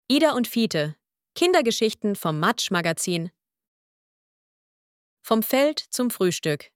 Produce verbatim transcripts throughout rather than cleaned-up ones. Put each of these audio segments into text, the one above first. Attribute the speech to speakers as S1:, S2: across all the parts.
S1: Ida und Fiete. Kindergeschichten vom Matsch-Magazin. Vom Feld zum Frühstück.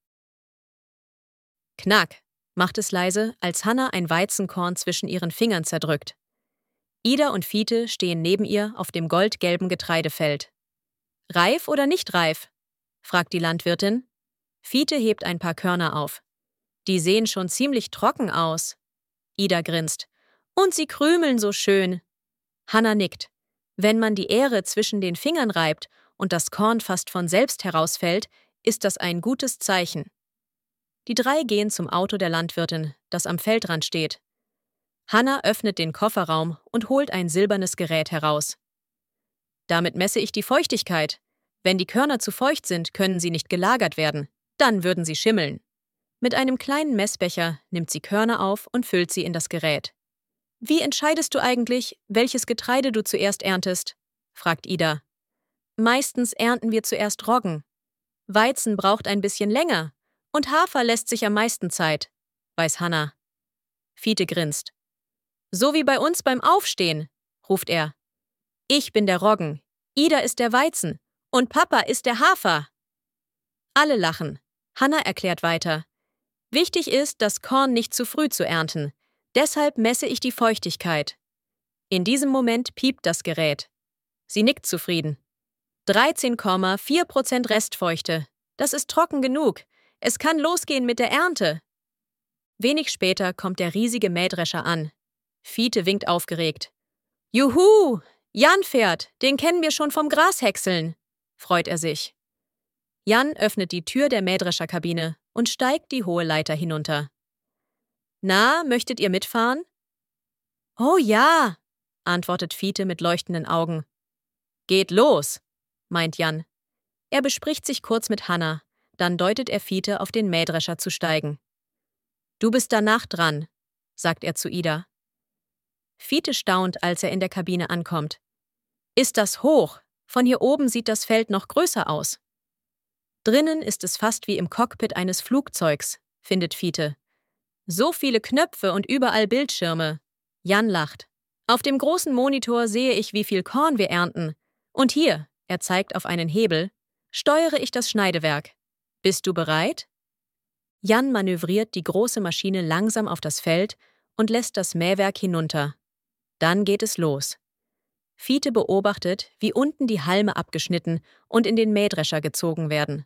S1: Knack, macht es leise, als Hannah ein Weizenkorn zwischen ihren Fingern zerdrückt. Ida und Fiete stehen neben ihr auf dem goldgelben Getreidefeld. Reif oder nicht reif? Fragt die Landwirtin. Fiete hebt ein paar Körner auf. Die sehen schon ziemlich trocken aus. Ida grinst. Und sie krümeln so schön. Hannah nickt. Wenn man die Ähre zwischen den Fingern reibt und das Korn fast von selbst herausfällt, ist das ein gutes Zeichen. Die drei gehen zum Auto der Landwirtin, das am Feldrand steht. Hannah öffnet den Kofferraum und holt ein silbernes Gerät heraus. Damit messe ich die Feuchtigkeit. Wenn die Körner zu feucht sind, können sie nicht gelagert werden. Dann würden sie schimmeln. Mit einem kleinen Messbecher nimmt sie Körner auf und füllt sie in das Gerät. »Wie entscheidest du eigentlich, welches Getreide du zuerst erntest?« fragt Ida. »Meistens ernten wir zuerst Roggen. Weizen braucht ein bisschen länger und Hafer lässt sich am meisten Zeit«, weiß Hannah. Fiete grinst. »So wie bei uns beim Aufstehen«, ruft er. »Ich bin der Roggen, Ida ist der Weizen und Papa ist der Hafer.« Alle lachen. Hannah erklärt weiter. »Wichtig ist, das Korn nicht zu früh zu ernten. Deshalb messe ich die Feuchtigkeit.« In diesem Moment piept das Gerät. Sie nickt zufrieden. dreizehn Komma vier Prozent Restfeuchte. Das ist trocken genug. Es kann losgehen mit der Ernte. Wenig später kommt der riesige Mähdrescher an. Fiete winkt aufgeregt. »Juhu! Jan fährt, den kennen wir schon vom Grashäckseln«, freut er sich. Jan öffnet die Tür der Mähdrescherkabine und steigt die hohe Leiter hinunter. »Na, möchtet ihr mitfahren?« »Oh ja«, antwortet Fiete mit leuchtenden Augen. »Geht los«, meint Jan. Er bespricht sich kurz mit Hannah, dann deutet er Fiete auf den Mähdrescher zu steigen. »Du bist danach dran«, sagt er zu Ida. Fiete staunt, als er in der Kabine ankommt. »Ist das hoch? Von hier oben sieht das Feld noch größer aus.« Drinnen ist es fast wie im Cockpit eines Flugzeugs, findet Fiete. So viele Knöpfe und überall Bildschirme. Jan lacht. Auf dem großen Monitor sehe ich, wie viel Korn wir ernten. Und hier, er zeigt auf einen Hebel, steuere ich das Schneidewerk. Bist du bereit? Jan manövriert die große Maschine langsam auf das Feld und lässt das Mähwerk hinunter. Dann geht es los. Fiete beobachtet, wie unten die Halme abgeschnitten und in den Mähdrescher gezogen werden.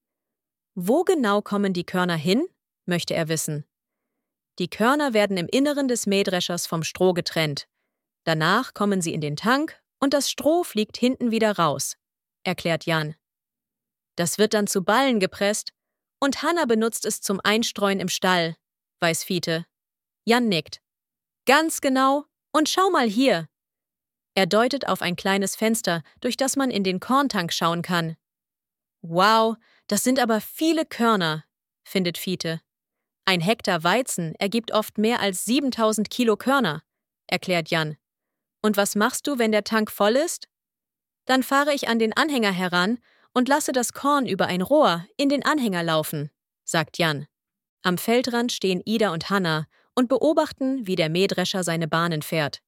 S1: Wo genau kommen die Körner hin, möchte er wissen. Die Körner werden im Inneren des Mähdreschers vom Stroh getrennt. Danach kommen sie in den Tank und das Stroh fliegt hinten wieder raus, erklärt Jan. Das wird dann zu Ballen gepresst und Hannah benutzt es zum Einstreuen im Stall, weiß Fiete. Jan nickt. Ganz genau, und schau mal hier. Er deutet auf ein kleines Fenster, durch das man in den Korntank schauen kann. Wow, das sind aber viele Körner, findet Fiete. Ein Hektar Weizen ergibt oft mehr als siebentausend Kilo Körner, erklärt Jan. Und was machst du, wenn der Tank voll ist? Dann fahre ich an den Anhänger heran und lasse das Korn über ein Rohr in den Anhänger laufen, sagt Jan. Am Feldrand stehen Ida und Hannah und beobachten, wie der Mähdrescher seine Bahnen fährt.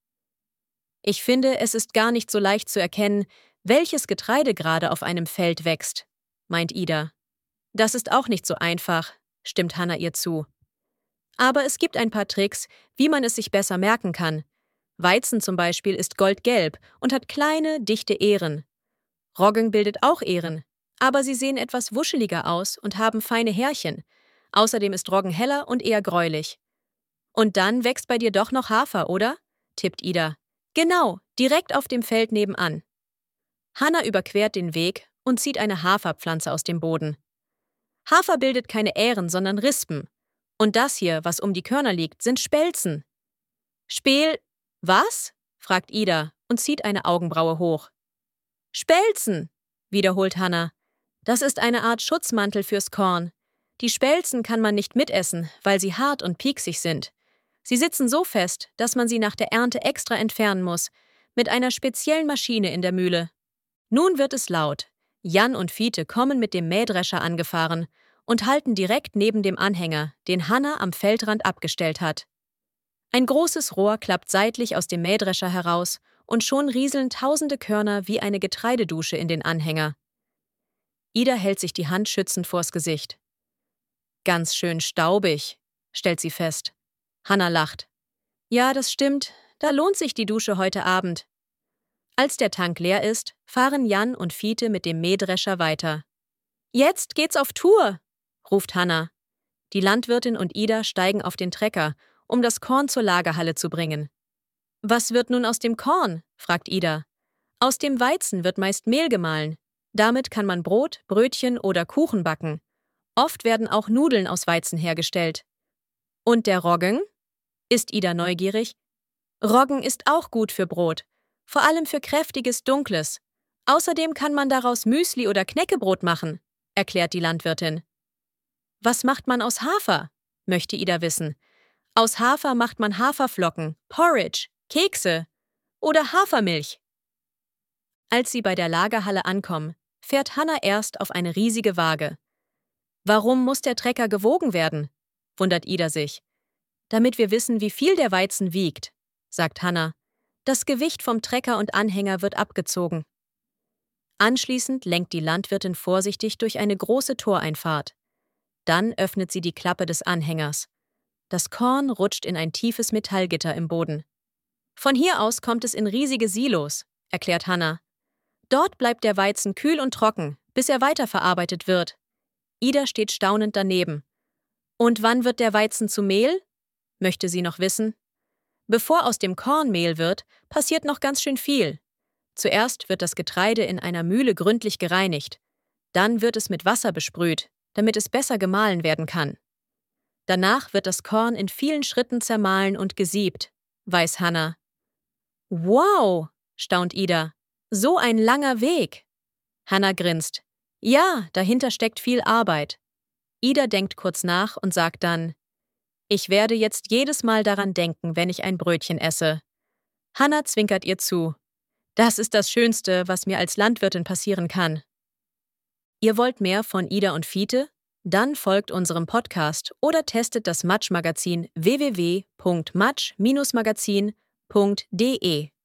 S1: Ich finde, es ist gar nicht so leicht zu erkennen, welches Getreide gerade auf einem Feld wächst, meint Ida. Das ist auch nicht so einfach, stimmt Hannah ihr zu. Aber es gibt ein paar Tricks, wie man es sich besser merken kann. Weizen zum Beispiel ist goldgelb und hat kleine, dichte Ähren. Roggen bildet auch Ähren, aber sie sehen etwas wuscheliger aus und haben feine Härchen. Außerdem ist Roggen heller und eher gräulich. Und dann wächst bei dir doch noch Hafer, oder? Tippt Ida. Genau, direkt auf dem Feld nebenan. Hannah überquert den Weg und zieht eine Haferpflanze aus dem Boden. Hafer bildet keine Ähren, sondern Rispen. Und das hier, was um die Körner liegt, sind Spelzen. Spel... Was? fragt Ida und zieht eine Augenbraue hoch. Spelzen, wiederholt Hannah. Das ist eine Art Schutzmantel fürs Korn. Die Spelzen kann man nicht mitessen, weil sie hart und pieksig sind. Sie sitzen so fest, dass man sie nach der Ernte extra entfernen muss, mit einer speziellen Maschine in der Mühle. Nun wird es laut. Jan und Fiete kommen mit dem Mähdrescher angefahren und halten direkt neben dem Anhänger, den Hannah am Feldrand abgestellt hat. Ein großes Rohr klappt seitlich aus dem Mähdrescher heraus und schon rieseln tausende Körner wie eine Getreidedusche in den Anhänger. Ida hält sich die Hand schützend vors Gesicht. Ganz schön staubig, stellt sie fest. Hannah lacht. Ja, das stimmt, da lohnt sich die Dusche heute Abend. Als der Tank leer ist, fahren Jan und Fiete mit dem Mähdrescher weiter. Jetzt geht's auf Tour, ruft Hannah. Die Landwirtin und Ida steigen auf den Trecker, um das Korn zur Lagerhalle zu bringen. Was wird nun aus dem Korn? Fragt Ida. Aus dem Weizen wird meist Mehl gemahlen. Damit kann man Brot, Brötchen oder Kuchen backen. Oft werden auch Nudeln aus Weizen hergestellt. Und der Roggen? Ist Ida neugierig. Roggen ist auch gut für Brot, vor allem für kräftiges, dunkles. Außerdem kann man daraus Müsli oder Knäckebrot machen, erklärt die Landwirtin. Was macht man aus Hafer? Möchte Ida wissen. Aus Hafer macht man Haferflocken, Porridge, Kekse oder Hafermilch. Als sie bei der Lagerhalle ankommen, fährt Hannah erst auf eine riesige Waage. Warum muss der Trecker gewogen werden? Wundert Ida sich. Damit wir wissen, wie viel der Weizen wiegt, sagt Hannah. Das Gewicht vom Trecker und Anhänger wird abgezogen. Anschließend lenkt die Landwirtin vorsichtig durch eine große Toreinfahrt. Dann öffnet sie die Klappe des Anhängers. Das Korn rutscht in ein tiefes Metallgitter im Boden. Von hier aus kommt es in riesige Silos, erklärt Hannah. Dort bleibt der Weizen kühl und trocken, bis er weiterverarbeitet wird. Ida steht staunend daneben. Und wann wird der Weizen zu Mehl? Möchte sie noch wissen. Bevor aus dem Korn Mehl wird, passiert noch ganz schön viel. Zuerst wird das Getreide in einer Mühle gründlich gereinigt. Dann wird es mit Wasser besprüht, damit es besser gemahlen werden kann. Danach wird das Korn in vielen Schritten zermahlen und gesiebt, weiß Hannah. Wow, staunt Ida. So ein langer Weg. Hannah grinst. Ja, dahinter steckt viel Arbeit. Ida denkt kurz nach und sagt dann, ich werde jetzt jedes Mal daran denken, wenn ich ein Brötchen esse. Hannah zwinkert ihr zu. Das ist das Schönste, was mir als Landwirtin passieren kann. Ihr wollt mehr von Ida und Fiete? Dann folgt unserem Podcast oder testet das Matsch-Magazin w w w punkt matsch Bindestrich magazin punkt de.